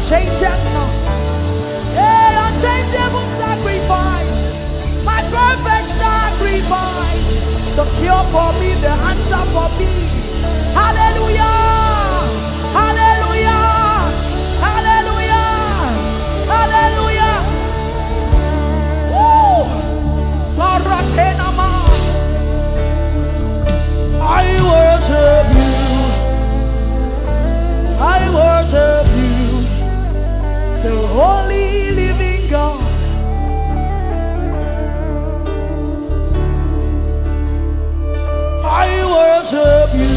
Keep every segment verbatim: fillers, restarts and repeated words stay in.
changes not. Hey, unchangeable sacrifice, my perfect sacrifice, the cure for me, the answer for me. Hallelujah, hallelujah, hallelujah, hallelujah. Woo! Baratenama. I worship you, I worship you, the holy living God. I worship you,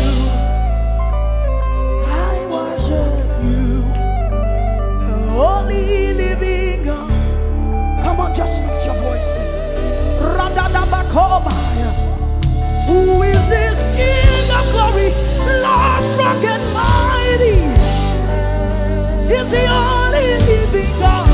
I worship you, the holy living God. Come on, just lift your voices. Radadabakobaya. Who is this King of glory, Lord strong and mighty? Is the only living God.